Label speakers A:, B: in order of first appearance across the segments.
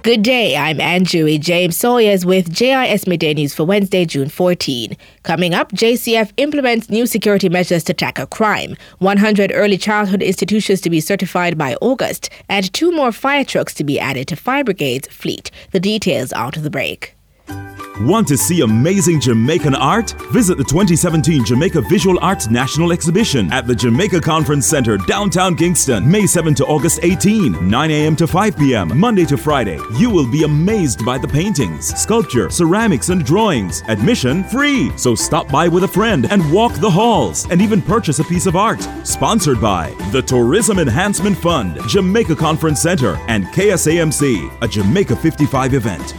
A: Good day, I'm Anjui James Sawyers with JIS Midday News for Wednesday, June 14. Coming up, JCF implements new security measures to tackle crime, 100 early childhood institutions to be certified by August, and 2 more fire trucks to be added to Fire Brigade's fleet. The details after the break.
B: Want to see amazing Jamaican art? Visit the 2017 Jamaica Visual Arts National Exhibition at the Jamaica Conference Center, downtown Kingston, May 7 to August 18, 9 a.m. to 5 p.m., Monday to Friday. You will be amazed by the paintings, sculpture, ceramics, and drawings. Admission free, so stop by with a friend and walk the halls and even purchase a piece of art. Sponsored by the Tourism Enhancement Fund, Jamaica Conference Center, and KSAMC, a Jamaica 55 event.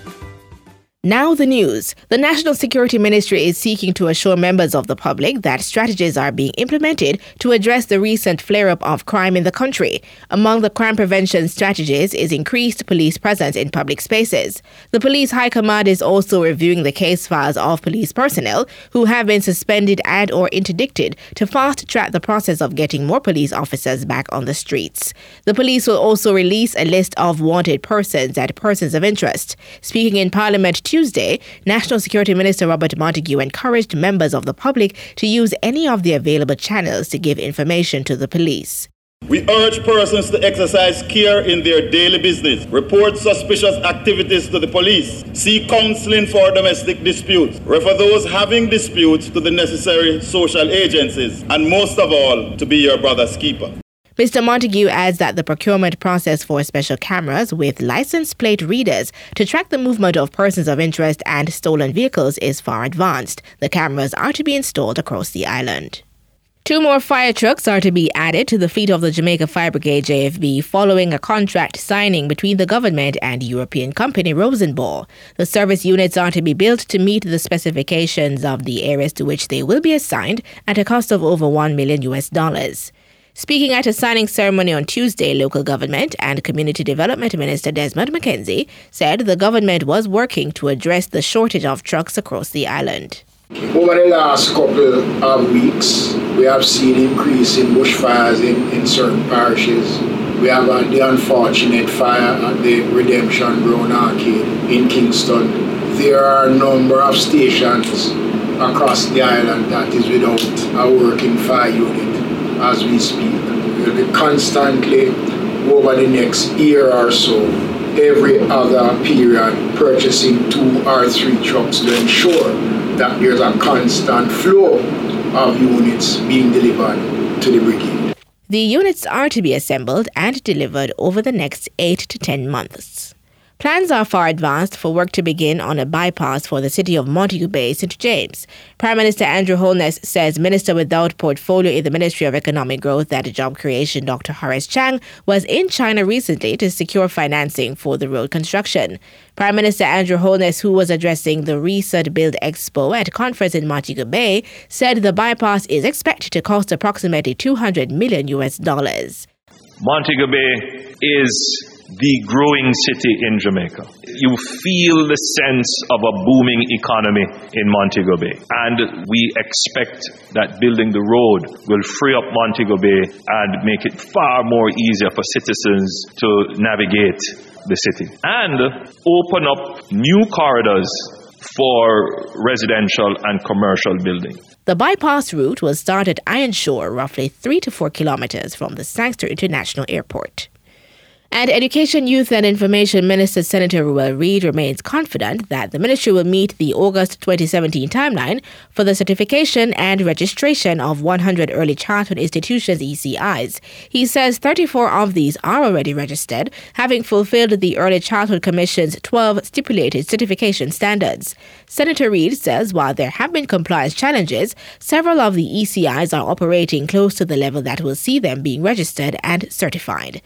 A: Now the news. The National Security Ministry is seeking to assure members of the public that strategies are being implemented to address the recent flare-up of crime in the country. Among the crime prevention strategies is increased police presence in public spaces. The Police High Command is also reviewing the case files of police personnel who have been suspended and or interdicted to fast-track the process of getting more police officers back on the streets. The police will also release a list of wanted persons and persons of interest. Speaking in Parliament Tuesday, National Security Minister Robert Montague encouraged members of the public to use any of the available channels to give information to the police.
C: We urge persons to exercise care in their daily business, report suspicious activities to the police, seek counseling for domestic disputes, refer those having disputes to the necessary social agencies, and most of all, to be your brother's keeper.
A: Mr. Montague adds that the procurement process for special cameras with license plate readers to track the movement of persons of interest and stolen vehicles is far advanced. The cameras are to be installed across the island. 2 more fire trucks are to be added to the fleet of the Jamaica Fire Brigade JFB following a contract signing between the government and European company Rosenbauer. The service units are to be built to meet the specifications of the areas to which they will be assigned at a cost of over $1 million. Speaking at a signing ceremony on Tuesday, local government and community development minister Desmond McKenzie said the government was working to address the shortage of trucks across the island.
D: Over the last couple of weeks, we have seen increase in bushfires in certain parishes. We have the unfortunate fire at the Redemption Brown Arcade in Kingston. There are a number of stations across the island that is without a working fire unit as we speak. We'll be constantly, over the next year or so, every other period, purchasing 2 or 3 trucks to ensure that there's a constant flow of units being delivered to the brigade.
A: The units are to be assembled and delivered over the next 8 to 10 months. Plans are far advanced for work to begin on a bypass for the city of Montego Bay, St. James. Prime Minister Andrew Holness says Minister without portfolio in the Ministry of Economic Growth and Job Creation, Dr. Horace Chang, was in China recently to secure financing for the road construction. Prime Minister Andrew Holness, who was addressing the Resud Build Expo at a conference in Montego Bay, said the bypass is expected to cost approximately $200 million.
E: Montego Bay is the growing city in Jamaica. You feel the sense of a booming economy in Montego Bay. And we expect that building the road will free up Montego Bay and make it far more easier for citizens to navigate the city. And open up new corridors for residential and commercial building.
A: The bypass route will start at Ironshore, roughly 3 to 4 kilometers from the Sangster International Airport. And Education, Youth and Information Minister Senator Ruel Reid remains confident that the ministry will meet the August 2017 timeline for the certification and registration of 100 early childhood institutions ECIs. He says 34 of these are already registered, having fulfilled the Early Childhood Commission's 12 stipulated certification standards. Senator Reid says while there have been compliance challenges, several of the ECIs are operating close to the level that will see them being registered and certified.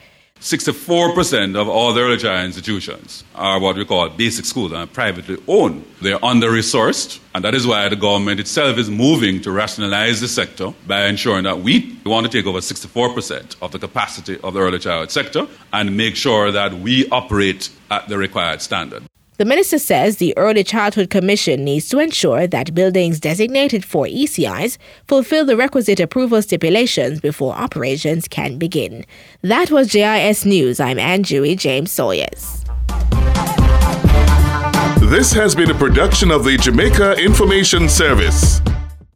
F: 64% of all the early child institutions are what we call basic schools and privately owned. They're under-resourced, and that is why the government itself is moving to rationalize the sector by ensuring that we want to take over 64% of the capacity of the early child sector and make sure that we operate at the required standard.
A: The minister says the Early Childhood Commission needs to ensure that buildings designated for ECIs fulfill the requisite approval stipulations before operations can begin. That was JIS News. I'm Anjui James Sawyers.
G: This has been a production of the Jamaica Information Service.